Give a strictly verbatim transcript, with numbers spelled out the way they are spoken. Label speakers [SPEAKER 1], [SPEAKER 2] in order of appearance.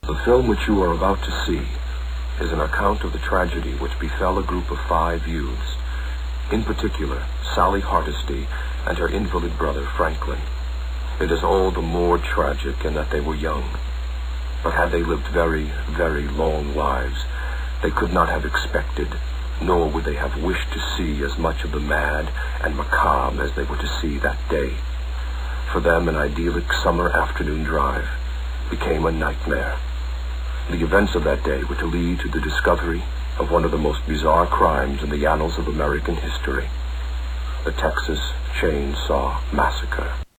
[SPEAKER 1] The film which you are about to see is an account of the tragedy which befell a group of five youths, in particular Sally Hardesty and her invalid brother Franklin. It is all the more tragic in that they were young, but had they lived very, very long lives, they could not have expected, nor would they have wished to see as much of the mad and macabre as they were to see that day. For them, an idyllic summer afternoon drive became a nightmare. The events of that day were to lead to the discovery of one of the most bizarre crimes in the annals of American history, the Texas Chainsaw Massacre.